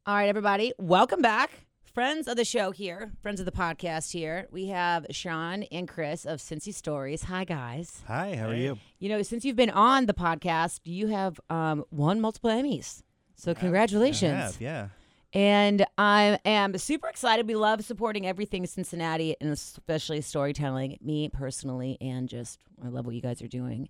All right, everybody, welcome back. Friends of the show here, friends of the podcast here. We have Sean and Chris of Cincy Stories. Hi, guys. Hi, how are you? You know, since you've been on the podcast, you have won multiple Emmys. So congratulations. I have, yeah. And I am super excited. We love supporting everything Cincinnati, and especially storytelling, me personally, and just I love what you guys are doing.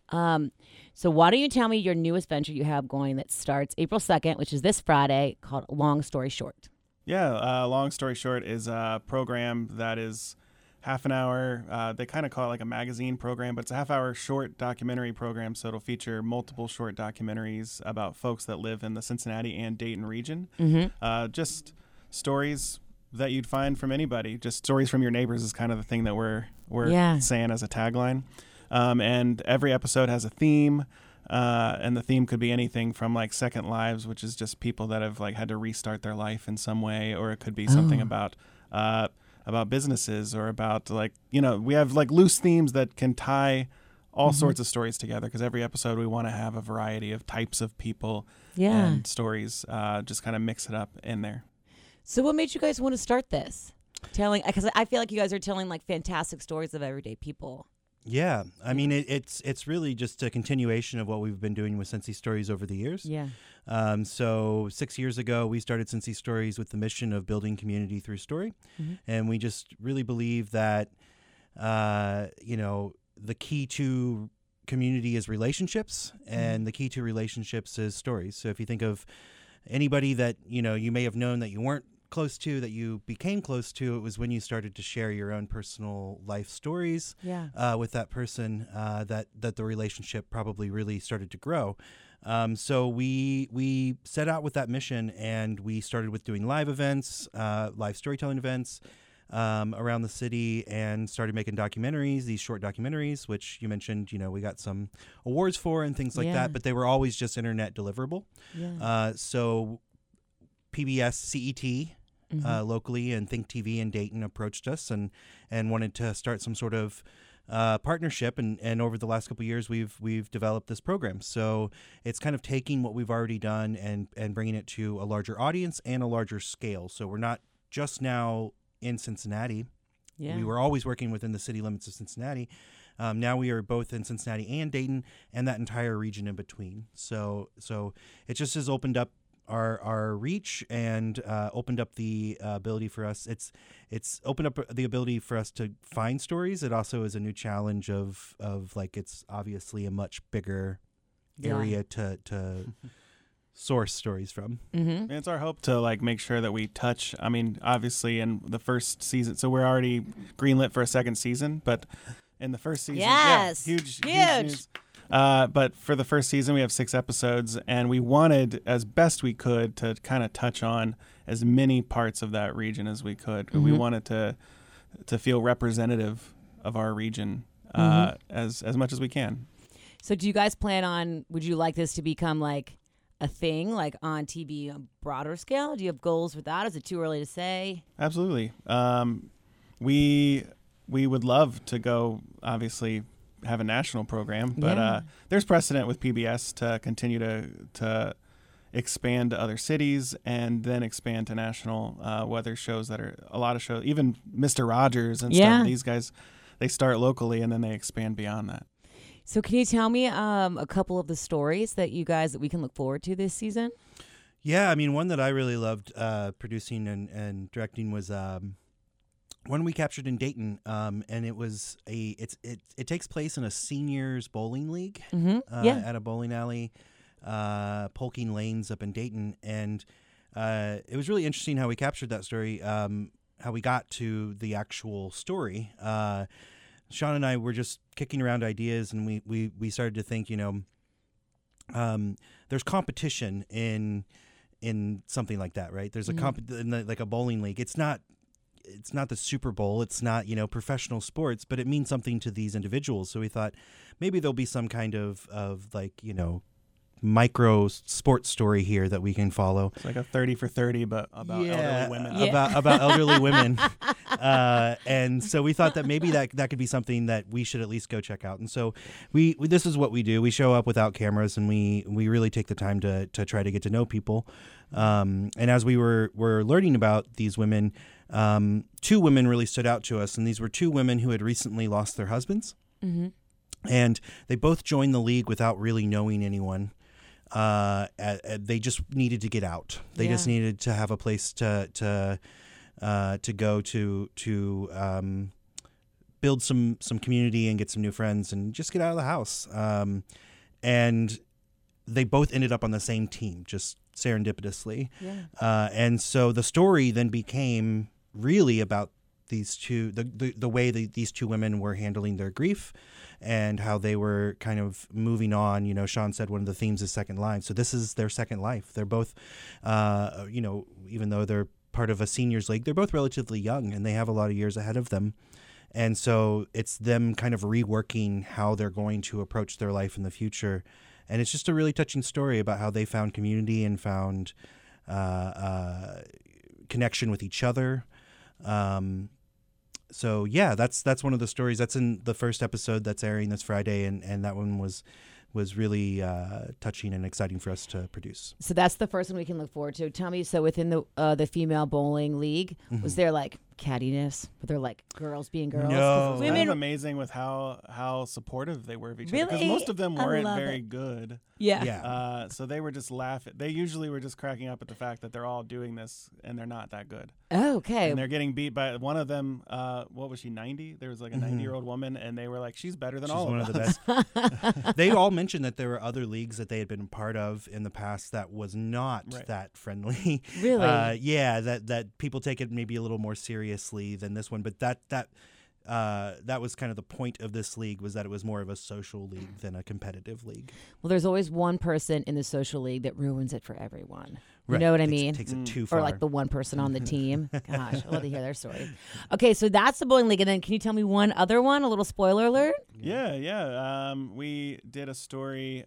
So why don't you tell me your newest venture you have going that starts April 2nd, which is this Friday, called Long Story Short. Yeah, Long Story Short is a program that is half an hour. They kind of call it like a magazine program, but it's a half-hour short documentary program, so it'll feature multiple short documentaries about folks that live in the Cincinnati and Dayton region. Mm-hmm. Just stories that you'd find from anybody. Just stories from your neighbors is kind of the thing that we're saying as a tagline. And every episode has a theme. And the theme could be anything from like Second Lives, which is just people that have like had to restart their life in some way, or it could be something about businesses, or about like, you know, we have like loose themes that can tie all sorts of stories together, because every episode we want to have a variety of types of people and stories, just kind of mix it up in there. So what made you guys want to start this? Because I feel like you guys are telling like fantastic stories of everyday people. Yeah, I mean, it's really just a continuation of what we've been doing with Cincy Stories over the years. Yeah. So 6 years ago, we started Cincy Stories with the mission of building community through story. And we just really believe that, you know, the key to community is relationships, and the key to relationships is stories. So if you think of anybody that, you know, you may have known that you weren't close to, that you became close to, it was when you started to share your own personal life stories with that person, that the relationship probably really started to grow. So we set out with that mission, and we started with doing live events, live storytelling events around the city, and started making documentaries, these short documentaries, which you mentioned, you know, we got some awards for and things like that, but they were always just internet deliverable. So PBS CET locally and Think TV in Dayton approached us and wanted to start some sort of partnership, and over the last couple of years we've developed this program. So it's kind of taking what we've already done and bringing it to a larger audience and a larger scale. So we're not just now in Cincinnati. We were always working within the city limits of Cincinnati. Now we are both in Cincinnati and Dayton and that entire region in between. So it just has opened up our reach and opened up the ability for us. It's opened up the ability for us to find stories. It also is a new challenge of like, it's obviously a much bigger area to source stories from. And it's our hope to like make sure that we touch, I mean, obviously in the first season, so we're already greenlit for a second season, but in the first season, huge news. But for the first season, we have 6 episodes, and we wanted, as best we could, to kind of touch on as many parts of that region as we could. We wanted to feel representative of our region as much as we can. So do you guys plan on, would you like this to become like a thing, like on TV on a broader scale? Do you have goals for that? Is it too early to say? Absolutely. We would love to go, obviously, have a national program, but there's precedent with PBS to continue to expand to other cities and then expand to national weather shows that are a lot of shows, even Mr. Rogers and stuff. These guys, they start locally and then they expand beyond that. So can you tell me a couple of the stories that we can look forward to this season? Yeah, I mean, one that I really loved producing and directing was one we captured in Dayton, and it was it takes place in a seniors bowling league at a bowling alley, Polking Lanes up in Dayton, and it was really interesting how we captured that story, how we got to the actual story. Sean and I were just kicking around ideas, and we started to think, you know, there's competition in something like that, right? There's like a bowling league. It's not the Super Bowl. It's not, you know, professional sports, but it means something to these individuals. So we thought maybe there'll be some kind of like, you know, micro sports story here that we can follow. It's like a 30 for 30, but about elderly women. About elderly women. And so we thought that maybe that could be something that we should at least go check out. And so we this is what we do. We show up without cameras, and we really take the time to try to get to know people. And as we were learning about these women, 2 women really stood out to us, and these were 2 women who had recently lost their husbands. Mm-hmm. And they both joined the league without really knowing anyone. They just needed to get out. They just needed to have a place to go to build some community and get some new friends and just get out of the house. And they both ended up on the same team, just serendipitously. Yeah. And so the story then became really about these 2, the way these 2 women were handling their grief and how they were kind of moving on. You know, Sean said one of the themes is second life. So this is their second life. They're both, even though they're part of a seniors league, they're both relatively young and they have a lot of years ahead of them. And so it's them kind of reworking how they're going to approach their life in the future. And it's just a really touching story about how they found community and found connection with each other. So yeah, that's one of the stories that's in the first episode that's airing this Friday, and that one was really touching and exciting for us to produce. So that's the first one we can look forward to. Tell me, so within the female bowling league, was there like cattiness? Were there like girls being girls? No. It's kind of amazing with how supportive they were of each other, because most of them weren't very good. Yeah. So they were just laughing. They usually were just cracking up at the fact that they're all doing this and they're not that good. Oh, okay. And they're getting beat by one of them. What was she, 90? There was like a 90-year-old woman, and they were like, she's better than all of us. She's one of the best. They all mentioned that there were other leagues that they had been a part of in the past that was not that friendly. Really? That people take it maybe a little more seriously than this one. But that was kind of the point of this league, was that it was more of a social league than a competitive league. Well, there's always one person in the social league that ruins it for everyone. You know what I mean? Takes it too far. Or like the one person on the team. Gosh, I love to hear their story. Okay, so that's the bowling league. And then can you tell me one other one? A little spoiler alert? Yeah. We did a story.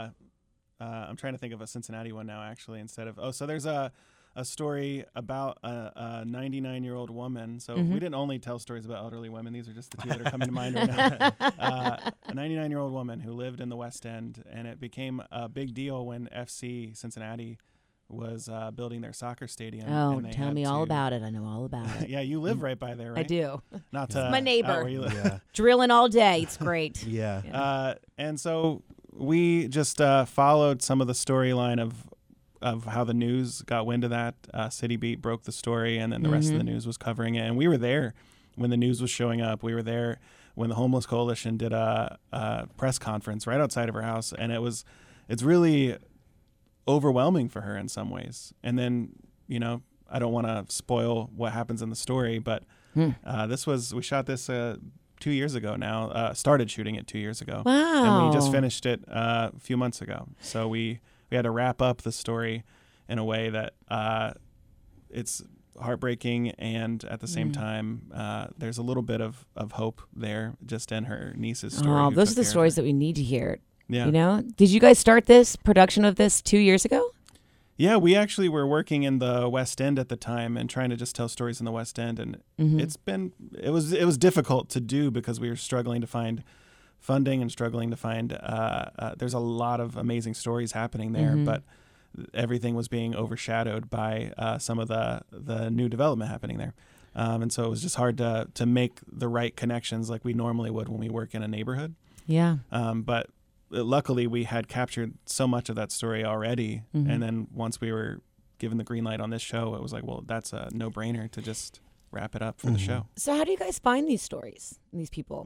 I'm trying to think of a Cincinnati one now, actually, instead of... so there's a story about a 99-year-old woman. So we didn't only tell stories about elderly women. These are just the 2 that are coming to mind right now. A 99-year-old woman who lived in the West End, and it became a big deal when FC Cincinnati was building their soccer stadium. Oh, tell me all about it. I know all about it. Yeah, you live right by there, right? I do. Not to my neighbor. Where you live. Drilling all day. It's great. Yeah. And so we just followed some of the storyline of how the news got wind of that. City Beat broke the story, and then the rest of the news was covering it. And we were there when the news was showing up. We were there when the Homeless Coalition did a press conference right outside of her house, and it's really overwhelming for her in some ways. And then, I don't want to spoil what happens in the story, but we shot this 2 years ago now, started shooting it 2 years ago. Wow. And we just finished it a few months ago. So we had to wrap up the story in a way that it's heartbreaking, and at the same time, there's a little bit of hope there, just in her niece's story. Oh, those are the stories that we need to hear. Yeah. Did you guys start this production of this 2 years ago? Yeah, we actually were working in the West End at the time and trying to just tell stories in the West End, and it was difficult to do because we were struggling to find funding and struggling to find there's a lot of amazing stories happening there, but everything was being overshadowed by some of the new development happening there. And so it was just hard to make the right connections like we normally would when we work in a neighborhood. Yeah. But luckily we had captured so much of that story already. And then once we were given the green light on this show, it was like, well, that's a no-brainer to just wrap it up for the show. So how do you guys find these stories and these people?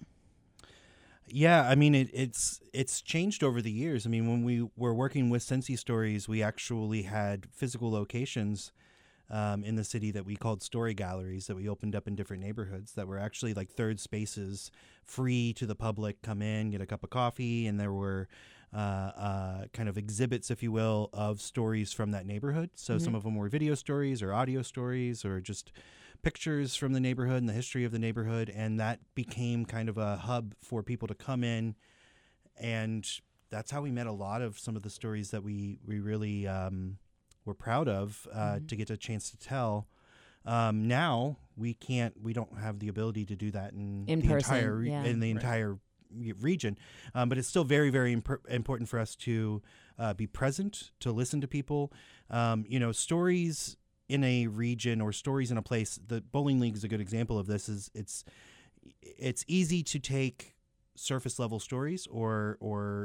Yeah, I mean, it's changed over the years. I mean, when we were working with Cincy Stories, we actually had physical locations in the city that we called story galleries that we opened up in different neighborhoods that were actually like third spaces, free to the public, come in, get a cup of coffee, and there were kind of exhibits, if you will, of stories from that neighborhood. So some of them were video stories or audio stories or just pictures from the neighborhood and the history of the neighborhood, and that became kind of a hub for people to come in and that's how we met a lot of some of the stories that we really were proud of to get a chance to tell. Now we don't have the ability to do that in the person, entire region, but it's still very, very important for us to be present, to listen to people. Stories in a region or stories in a place. The Bowling League is a good example of this. It's easy to take surface level stories or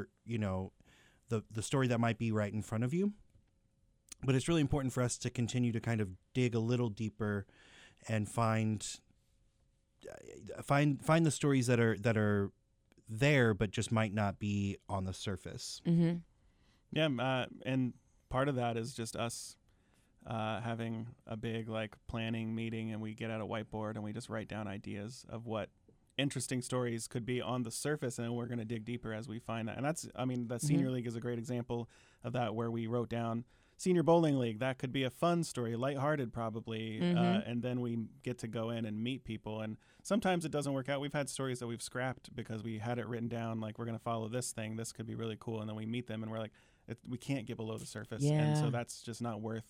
the story that might be right in front of you. But it's really important for us to continue to kind of dig a little deeper and find the stories that are there, but just might not be on the surface. Mm-hmm. Yeah, and part of that is just us having a big planning meeting, and we get out a whiteboard and we just write down ideas of what interesting stories could be on the surface, and we're going to dig deeper as we find that. And the Senior League is a great example of that, where we wrote down Senior Bowling League. That could be a fun story, lighthearted probably, and then we get to go in and meet people. And sometimes it doesn't work out. We've had stories that we've scrapped because we had it written down, we're going to follow this thing. This could be really cool. And then we meet them and we're like, we can't get below the surface. Yeah. And so that's just not worth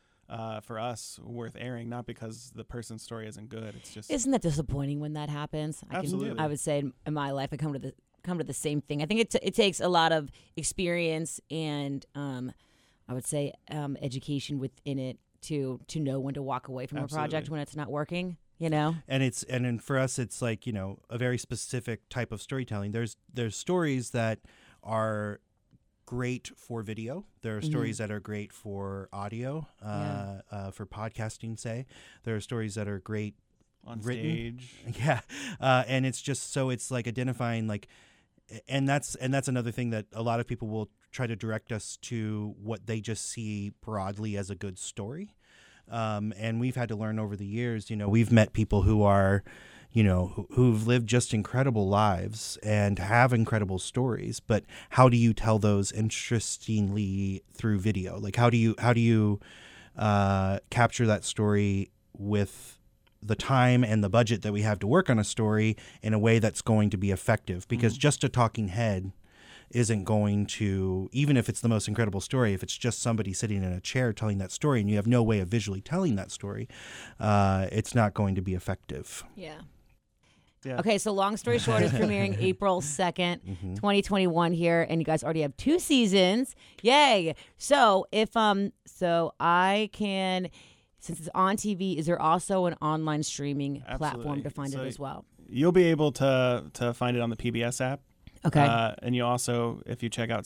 airing, not because the person's story isn't good. It's just, isn't that disappointing when that happens? Absolutely. I would say in my life, I come to the same thing. I think it takes a lot of experience and I would say education within it to know when to walk away from Absolutely. a project when it's not working. And for us, it's a very specific type of storytelling. There's stories that are great for video. There are stories that are great for audio, for podcasting, say. There are stories that are great on written. stage. Yeah. And it's just, so it's identifying and that's another thing that a lot of people will try to direct us to what they just see broadly as a good story. And we've had to learn over the years, we've met people who are, who've lived just incredible lives and have incredible stories, but how do you tell those interestingly through video? How do you capture that story with the time and the budget that we have to work on a story in a way that's going to be effective? Because just a talking head isn't going to, even if it's the most incredible story, if it's just somebody sitting in a chair telling that story and you have no way of visually telling that story, it's not going to be effective. Yeah. Yeah. Okay, so Long Story Short is premiering April 2nd, 2021 here, and you guys already have 2 seasons. Yay. So I can, since it's on TV, is there also an online streaming platform to find it as well? You'll be able to find it on the PBS app. Okay. And you also, if you check out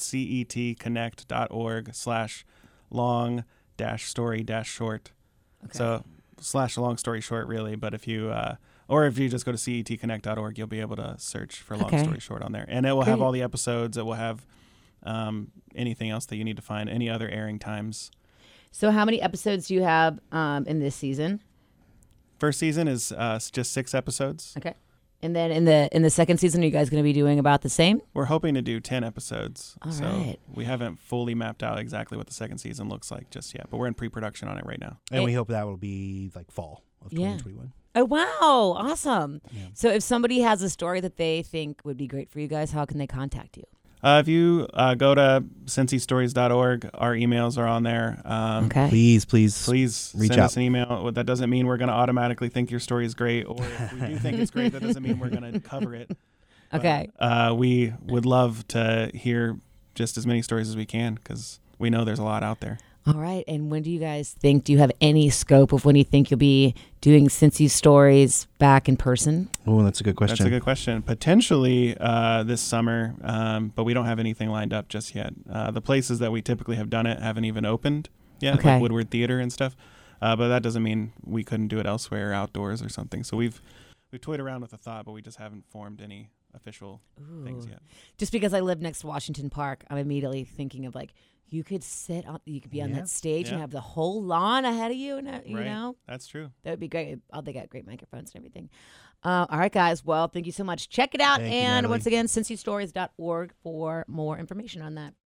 cetconnect.org/long-story-short. Okay. So /long story short, really. But if you just go to cetconnect.org, you'll be able to search for Long Story Short on there. And it will have all the episodes. It will have anything else that you need to find, any other airing times. So how many episodes do you have in this season? First season is just 6 episodes. Okay. And then in the second season, are you guys going to be doing about the same? We're hoping to do 10 episodes. All so right. we haven't fully mapped out exactly what the second season looks like just yet, but we're in pre-production on it right now. And we hope that will be fall of 2021. Oh, wow. Awesome. Yeah. So if somebody has a story that they think would be great for you guys, how can they contact you? If you go to cincystories.org, our emails are on there. Okay. Please reach send us an email. That doesn't mean we're going to automatically think your story is great, or if we do think it's great, that doesn't mean we're going to cover it. Okay. But, we would love to hear just as many stories as we can, because we know there's a lot out there. All right. And when do you guys think, do you have any scope of when you think you'll be doing Cincy Stories back in person? Oh, that's a good question. That's a good question. Potentially this summer, but we don't have anything lined up just yet. The places that we typically have done it haven't even opened yet, like Woodward Theater and stuff. But that doesn't mean we couldn't do it elsewhere, or outdoors or something. So we've toyed around with the thought, but we just haven't formed any official things yet. Just because I live next to Washington Park, I'm immediately thinking of you could be on that stage and have the whole lawn ahead of you, and you know. That's true. That would be great. They got great microphones and everything. All right, guys. Well, thank you so much. Check it out. Thank you, and Natalie. once again, cincystories.org for more information on that.